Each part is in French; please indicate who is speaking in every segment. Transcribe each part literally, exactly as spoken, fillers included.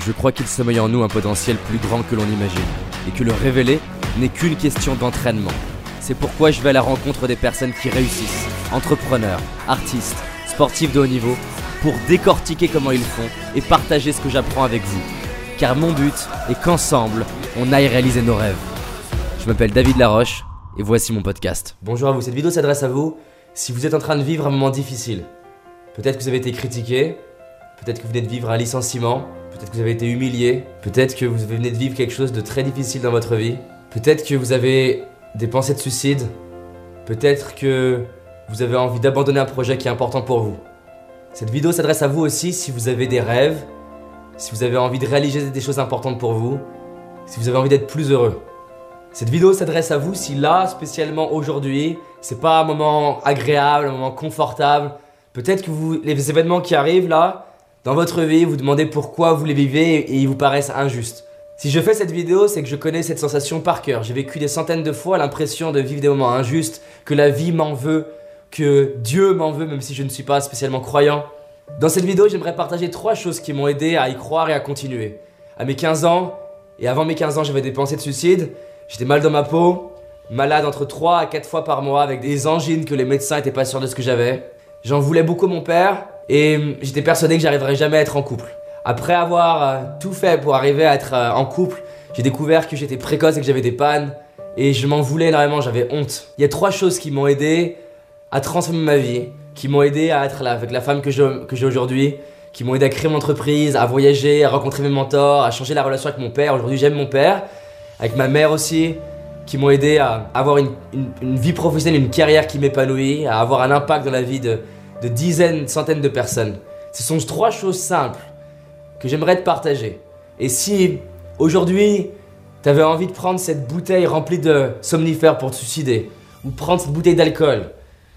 Speaker 1: Je crois qu'il sommeille en nous un potentiel plus grand que l'on imagine, et que le révéler n'est qu'une question d'entraînement. C'est pourquoi je vais à la rencontre des personnes qui réussissent, entrepreneurs, artistes, sportifs de haut niveau, pour décortiquer comment ils font et partager ce que j'apprends avec vous. Car mon but est qu'ensemble, on aille réaliser nos rêves. Je m'appelle David Laroche, et voici mon podcast. Bonjour à vous, cette vidéo s'adresse à vous si vous êtes en train de vivre un moment difficile. Peut-être que vous avez été critiqué, peut-être que vous venez de vivre un licenciement, peut-être que vous avez été humilié, peut-être que vous venez de vivre quelque chose de très difficile dans votre vie, peut-être que vous avez des pensées de suicide, peut-être que vous avez envie d'abandonner un projet qui est important pour vous. Cette vidéo s'adresse à vous aussi si vous avez des rêves, si vous avez envie de réaliser des choses importantes pour vous, si vous avez envie d'être plus heureux. Cette vidéo s'adresse à vous si là, spécialement aujourd'hui, c'est pas un moment agréable, un moment confortable. Peut-être que vous, les événements qui arrivent là, dans votre vie, vous demandez pourquoi vous les vivez et ils vous paraissent injustes. Si je fais cette vidéo, c'est que je connais cette sensation par cœur. J'ai vécu des centaines de fois l'impression de vivre des moments injustes, que la vie m'en veut, que Dieu m'en veut, même si je ne suis pas spécialement croyant. Dans cette vidéo, j'aimerais partager trois choses qui m'ont aidé à y croire et à continuer. À mes quinze ans, et avant mes quinze ans, j'avais des pensées de suicide. J'étais mal dans ma peau, malade entre trois à quatre fois par mois avec des angines que les médecins n'étaient pas sûrs de ce que j'avais. J'en voulais beaucoup à mon père et j'étais persuadé que j'arriverais jamais à être en couple. Après avoir euh, tout fait pour arriver à être euh, en couple, j'ai découvert que j'étais précoce et que j'avais des pannes et je m'en voulais énormément, j'avais honte. Il y a trois choses qui m'ont aidé à transformer ma vie, qui m'ont aidé à être là avec la femme que j'ai que j'ai aujourd'hui, qui m'ont aidé à créer mon entreprise, à voyager, à rencontrer mes mentors, à changer la relation avec mon père. Aujourd'hui, j'aime mon père, avec ma mère aussi, qui m'ont aidé à avoir une, une, une vie professionnelle, une carrière qui m'épanouit, à avoir un impact dans la vie de, de dizaines, centaines de personnes. Ce sont trois choses simples que j'aimerais te partager. Et si aujourd'hui, tu avais envie de prendre cette bouteille remplie de somnifères pour te suicider, ou prendre cette bouteille d'alcool,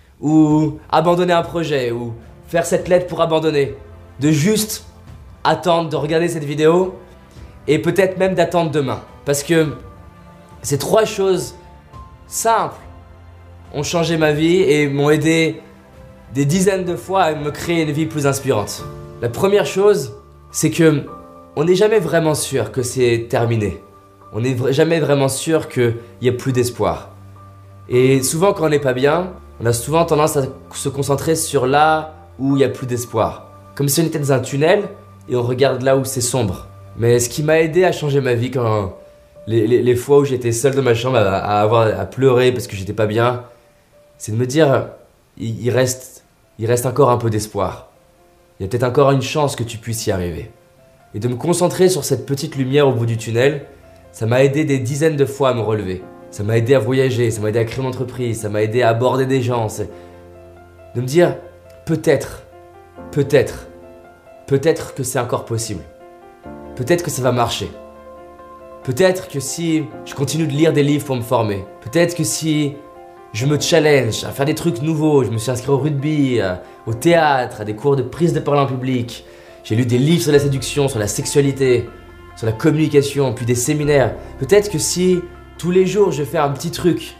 Speaker 1: ou abandonner un projet, ou faire cette lettre pour abandonner, de juste attendre de regarder cette vidéo et peut-être même d'attendre demain. Parce que ces trois choses simples ont changé ma vie et m'ont aidé des dizaines de fois à me créer une vie plus inspirante. La première chose, c'est que on n'est jamais vraiment sûr que c'est terminé. On n'est vra- jamais vraiment sûr qu'il n'y a plus d'espoir. Et souvent quand on n'est pas bien, on a souvent tendance à se concentrer sur là où il n'y a plus d'espoir. Comme si on était dans un tunnel et on regarde là où c'est sombre. Mais ce qui m'a aidé à changer ma vie quand les, les, les fois où j'étais seul dans ma chambre à, à, avoir, à pleurer parce que j'étais pas bien, c'est de me dire il, il, reste, il reste encore un peu d'espoir. Il y a peut-être encore une chance que tu puisses y arriver. Et de me concentrer sur cette petite lumière au bout du tunnel, ça m'a aidé des dizaines de fois à me relever. Ça m'a aidé à voyager, ça m'a aidé à créer mon entreprise, ça m'a aidé à aborder des gens. C'est de me dire peut-être, peut-être, peut-être que c'est encore possible. Peut-être que ça va marcher. Peut-être que si je continue de lire des livres pour me former, peut-être que si je me challenge à faire des trucs nouveaux, je me suis inscrit au rugby, au théâtre, à des cours de prise de parole en public, j'ai lu des livres sur la séduction, sur la sexualité, sur la communication, puis des séminaires. Peut-être que si tous les jours je fais un petit truc,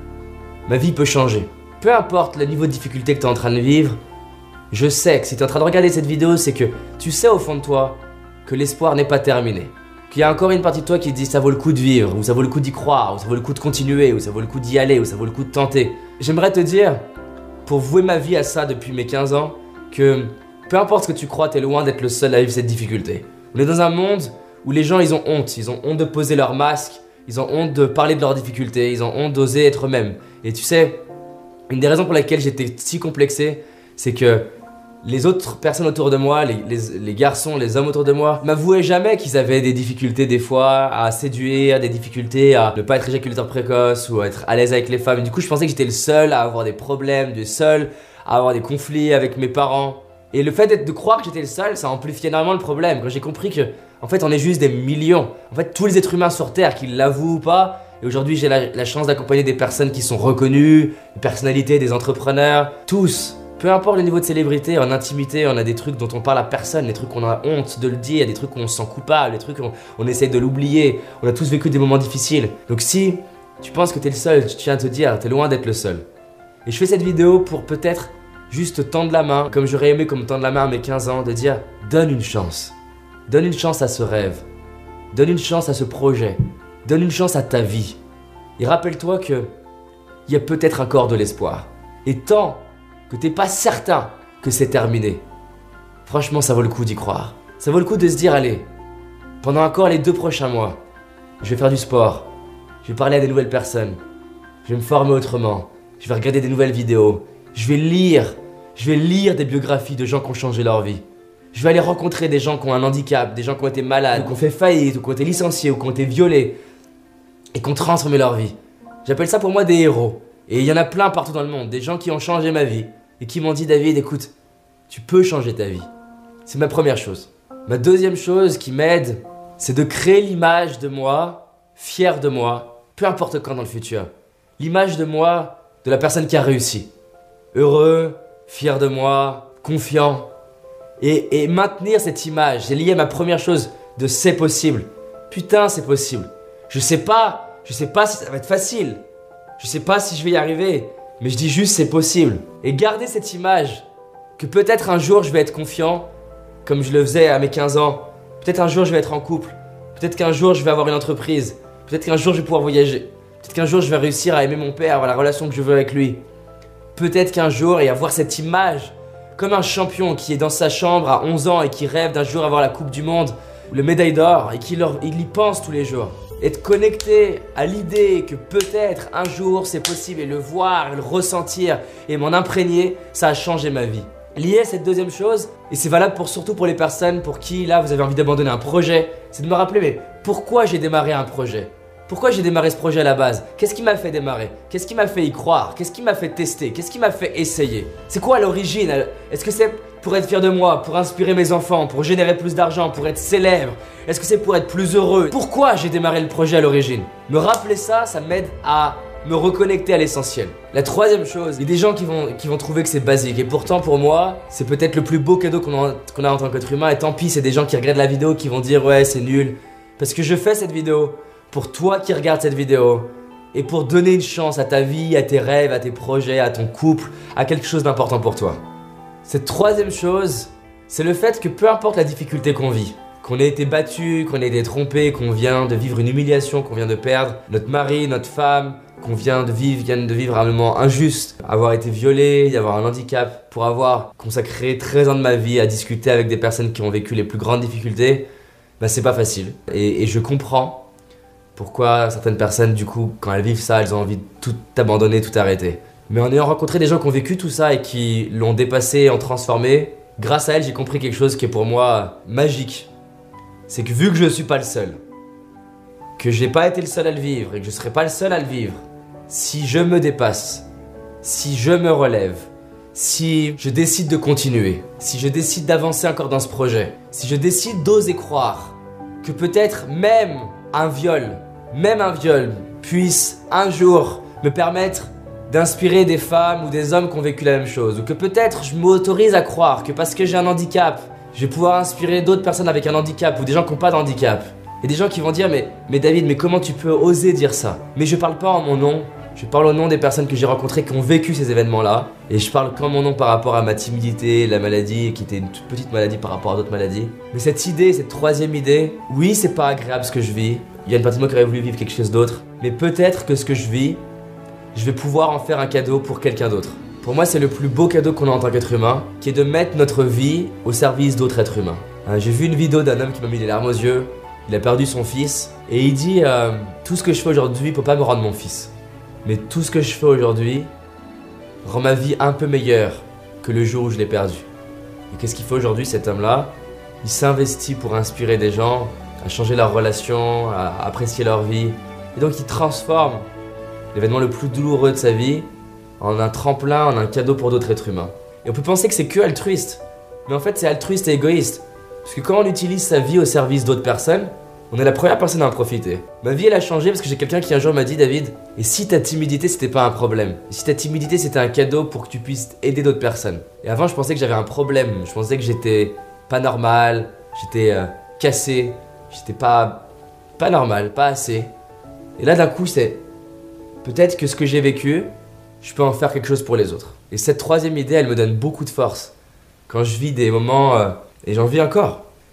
Speaker 1: ma vie peut changer. Peu importe le niveau de difficulté que tu es en train de vivre, je sais que si tu es en train de regarder cette vidéo, c'est que tu sais au fond de toi que l'espoir n'est pas terminé. Qu'il y a encore une partie de toi qui dit ça vaut le coup de vivre, ou ça vaut le coup d'y croire, ou ça vaut le coup de continuer, ou ça vaut le coup d'y aller, ou ça vaut le coup de tenter. J'aimerais te dire, pour vouer ma vie à ça depuis mes quinze ans, que peu importe ce que tu crois, t'es loin d'être le seul à vivre cette difficulté. On est dans un monde où les gens ils ont honte, ils ont honte de poser leur masque, ils ont honte de parler de leurs difficultés, ils ont honte d'oser être eux-mêmes. Et tu sais, une des raisons pour laquelle j'étais si complexé, c'est que les autres personnes autour de moi, les, les, les garçons, les hommes autour de moi, m'avouaient jamais qu'ils avaient des difficultés des fois à séduire, des difficultés à ne pas être éjaculateur précoce ou à être à l'aise avec les femmes. Du coup, je pensais que j'étais le seul à avoir des problèmes, le seul à avoir des conflits avec mes parents. Et le fait de croire que j'étais le seul, ça amplifiait énormément le problème. Quand j'ai compris que, en fait, on est juste des millions. En fait, tous les êtres humains sur Terre, qu'ils l'avouent ou pas. Et aujourd'hui, j'ai la, la chance d'accompagner des personnes qui sont reconnues, des personnalités, des entrepreneurs, tous. Peu importe le niveau de célébrité, en intimité, on a des trucs dont on parle à personne, des trucs qu'on a honte de le dire, des trucs où on se sent coupable, des trucs où on, on essaye de l'oublier. On a tous vécu des moments difficiles. Donc si tu penses que t'es le seul, tu tiens à te dire, t'es loin d'être le seul. Et je fais cette vidéo pour peut-être juste tendre la main, comme j'aurais aimé comme tendre la main à mes quinze ans, de dire donne une chance. Donne une chance à ce rêve. Donne une chance à ce projet. Donne une chance à ta vie. Et rappelle-toi que il y a peut-être encore de l'espoir. Et tant que t'es pas certain que c'est terminé, franchement, ça vaut le coup d'y croire. Ça vaut le coup de se dire, allez, pendant encore les deux prochains mois, je vais faire du sport, je vais parler à des nouvelles personnes, je vais me former autrement, je vais regarder des nouvelles vidéos, je vais lire, je vais lire des biographies de gens qui ont changé leur vie. Je vais aller rencontrer des gens qui ont un handicap, des gens qui ont été malades, ou qui ont fait faillite, ou qui ont été licenciés, ou qui ont été violés, et qui ont transformé leur vie. J'appelle ça pour moi des héros. Et il y en a plein partout dans le monde, des gens qui ont changé ma vie, et qui m'ont dit, David, écoute, tu peux changer ta vie. C'est ma première chose. Ma deuxième chose qui m'aide, c'est de créer l'image de moi, fier de moi, peu importe quand dans le futur. L'image de moi, de la personne qui a réussi. Heureux, fier de moi, confiant. Et, et maintenir cette image, c'est lié à ma première chose de c'est possible. Putain, c'est possible. Je sais pas, je sais pas si ça va être facile. Je sais pas si je vais y arriver. Mais je dis juste c'est possible. Et garder cette image que peut-être un jour je vais être confiant, comme je le faisais à mes quinze ans. Peut-être un jour je vais être en couple. Peut-être qu'un jour je vais avoir une entreprise. Peut-être qu'un jour je vais pouvoir voyager. Peut-être qu'un jour je vais réussir à aimer mon père, avoir la relation que je veux avec lui. Peut-être qu'un jour, et avoir cette image, comme un champion qui est dans sa chambre à onze ans et qui rêve d'un jour avoir la coupe du monde, ou le médaille d'or, et qui leur, il y pense tous les jours. Être connecté à l'idée que peut-être un jour c'est possible et le voir, et le ressentir et m'en imprégner, ça a changé ma vie. Lié à cette deuxième chose, et c'est valable pour, surtout pour les personnes pour qui là vous avez envie d'abandonner un projet, c'est de me rappeler mais pourquoi j'ai démarré un projet ? Pourquoi j'ai démarré ce projet à la base ? Qu'est-ce qui m'a fait démarrer ? Qu'est-ce qui m'a fait y croire ? Qu'est-ce qui m'a fait tester ? Qu'est-ce qui m'a fait essayer ? C'est quoi à l'origine ? Est-ce que c'est pour être fier de moi, pour inspirer mes enfants, pour générer plus d'argent, pour être célèbre ? Est-ce que c'est pour être plus heureux ? Pourquoi j'ai démarré le projet à l'origine ? Me rappeler ça, ça m'aide à me reconnecter à l'essentiel. La troisième chose, il y a des gens qui vont, qui vont trouver que c'est basique et pourtant pour moi, c'est peut-être le plus beau cadeau qu'on a, qu'on a en tant qu'être humain et tant pis, c'est des gens qui regardent la vidéo qui vont dire ouais c'est nul. Parce que je fais cette vidéo pour toi qui regardes cette vidéo et pour donner une chance à ta vie, à tes rêves, à tes projets, à ton couple, à quelque chose d'important pour toi. Cette troisième chose, c'est le fait que peu importe la difficulté qu'on vit, qu'on ait été battu, qu'on ait été trompé, qu'on vient de vivre une humiliation, qu'on vient de perdre notre mari, notre femme, qu'on vient de vivre, vient de vivre un moment injuste, avoir été violé, y avoir un handicap, pour avoir consacré treize ans de ma vie à discuter avec des personnes qui ont vécu les plus grandes difficultés, bah c'est pas facile. Et, et je comprends pourquoi certaines personnes, du coup, quand elles vivent ça, elles ont envie de tout abandonner, tout arrêter. Mais en ayant rencontré des gens qui ont vécu tout ça et qui l'ont dépassé, en transformé, grâce à elles, j'ai compris quelque chose qui est pour moi magique. C'est que vu que je suis pas le seul, que j'ai pas été le seul à le vivre et que je serai pas le seul à le vivre, si je me dépasse, si je me relève, si je décide de continuer, si je décide d'avancer encore dans ce projet, si je décide d'oser croire que peut-être même un viol, même un viol puisse un jour me permettre d'inspirer des femmes ou des hommes qui ont vécu la même chose, ou que peut-être je m'autorise à croire que parce que j'ai un handicap, je vais pouvoir inspirer d'autres personnes avec un handicap ou des gens qui n'ont pas de handicap. Et des gens qui vont dire mais, mais David, mais comment tu peux oser dire ça ? Mais je parle pas en mon nom, je parle au nom des personnes que j'ai rencontrées qui ont vécu ces événements-là. Et je parle qu'en mon nom par rapport à ma timidité, la maladie, qui était une toute petite maladie par rapport à d'autres maladies. Mais cette idée, cette troisième idée, oui c'est pas agréable ce que je vis, il y a une partie de moi qui aurait voulu vivre quelque chose d'autre, mais peut-être que ce que je vis, je vais pouvoir en faire un cadeau pour quelqu'un d'autre. Pour moi c'est le plus beau cadeau qu'on a en tant qu'être humain, qui est de mettre notre vie au service d'autres êtres humains. Euh, j'ai vu une vidéo d'un homme qui m'a mis les larmes aux yeux. Il a perdu son fils et il dit euh, tout ce que je fais aujourd'hui peut pas me rendre mon fils, mais tout ce que je fais aujourd'hui rend ma vie un peu meilleure que le jour où je l'ai perdu. Et qu'est-ce qu'il fait aujourd'hui cet homme-là ? Il s'investit pour inspirer des gens à changer leur relation, à apprécier leur vie, et donc il transforme l'événement le plus douloureux de sa vie en un tremplin, en un cadeau pour d'autres êtres humains. Et on peut penser que c'est que altruiste, mais en fait c'est altruiste et égoïste. Parce que quand on utilise sa vie au service d'autres personnes, on est la première personne à en profiter. Ma vie elle a changé parce que j'ai quelqu'un qui un jour m'a dit David, et si ta timidité c'était pas un problème ? Et si ta timidité c'était un cadeau pour que tu puisses aider d'autres personnes ? Et avant je pensais que j'avais un problème, je pensais que j'étais pas normal, j'étais euh, cassé, j'étais pas, pas normal, pas assez. Et là d'un coup c'est, peut-être que ce que j'ai vécu, je peux en faire quelque chose pour les autres. Et cette troisième idée elle me donne beaucoup de force. Quand je vis des moments... Euh, Et j'en vis encore.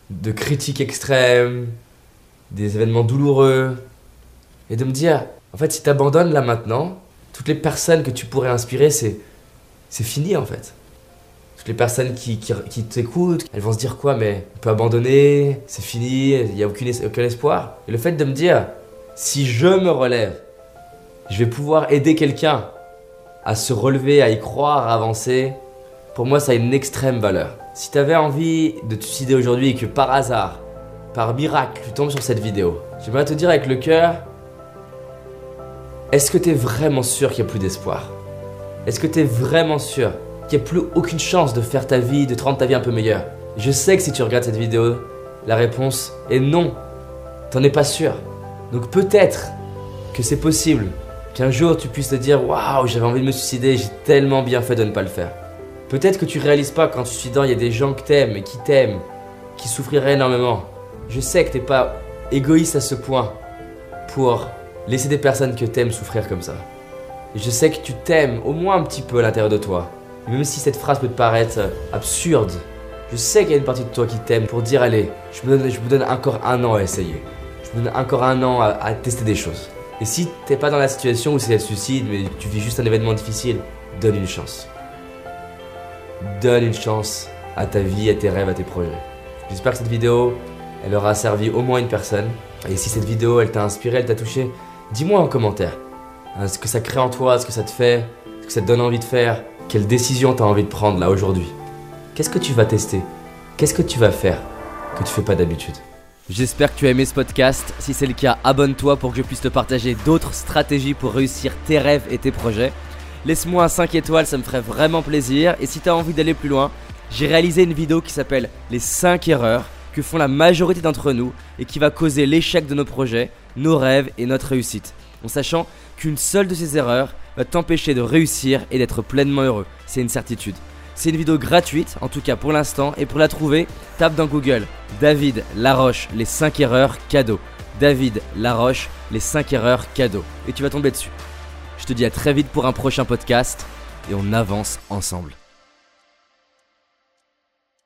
Speaker 2: de critiques extrêmes, des événements douloureux, et de me dire, en fait, si t'abandonnes là maintenant, toutes les personnes que tu pourrais inspirer, c'est, c'est fini en fait. Toutes les personnes qui, qui, qui t'écoutent, elles vont se dire quoi, mais on peut abandonner, c'est fini, il n'y a aucun, aucun espoir. Et le fait de me dire, si je me relève, je vais pouvoir aider quelqu'un à se relever, à y croire, à avancer, pour moi ça a une extrême valeur. Si tu avais envie de te suicider aujourd'hui et que par hasard, par miracle, tu tombes sur cette vidéo, j'aimerais te dire avec le cœur, est-ce que tu es vraiment sûr qu'il n'y a plus d'espoir? Est-ce que tu es vraiment sûr qu'il n'y a plus aucune chance de faire ta vie, de te rendre ta vie un peu meilleure? Je sais que si tu regardes cette vidéo, la réponse est non. T'en es pas sûr. Donc peut-être que c'est possible qu'un jour tu puisses te dire « Waouh, j'avais envie de me suicider, j'ai tellement bien fait de ne pas le faire. » Peut-être que tu réalises pas qu'en te suicidant, il y a des gens que t'aimes et qui t'aiment, qui souffriraient énormément. Je sais que t'es pas égoïste à ce point pour laisser des personnes que t'aimes souffrir comme ça. Et je sais que tu t'aimes au moins un petit peu à l'intérieur de toi. Et même si cette phrase peut te paraître absurde, je sais qu'il y a une partie de toi qui t'aime pour dire « Allez, je me donne, je me donne encore un an à essayer. Je me donne encore un an à, à tester des choses. » Et si t'es pas dans la situation où c'est le suicide, mais tu vis juste un événement difficile, donne une chance. Donne une chance à ta vie, à tes rêves, à tes projets. J'espère que cette vidéo, elle aura servi au moins une personne. Et si cette vidéo, elle t'a inspiré, elle t'a touché, dis-moi en commentaire hein, ce que ça crée en toi, ce que ça te fait, ce que ça te donne envie de faire, quelle décision t'as envie de prendre là aujourd'hui. Qu'est-ce que tu vas tester? Qu'est-ce que tu vas faire que tu fais pas d'habitude?
Speaker 1: J'espère que tu as aimé ce podcast. Si c'est le cas, abonne-toi pour que je puisse te partager d'autres stratégies pour réussir tes rêves et tes projets. Laisse-moi un cinq étoiles, ça me ferait vraiment plaisir. Et si tu as envie d'aller plus loin, j'ai réalisé une vidéo qui s'appelle les cinq erreurs que font la majorité d'entre nous et qui va causer l'échec de nos projets, nos rêves et notre réussite. En sachant qu'une seule de ces erreurs va t'empêcher de réussir et d'être pleinement heureux. C'est une certitude. C'est une vidéo gratuite, en tout cas pour l'instant, et pour la trouver, tape dans Google David Laroche, les cinq erreurs cadeaux. David Laroche, les cinq erreurs cadeaux. Et tu vas tomber dessus. Je te dis à très vite pour un prochain podcast et on avance ensemble.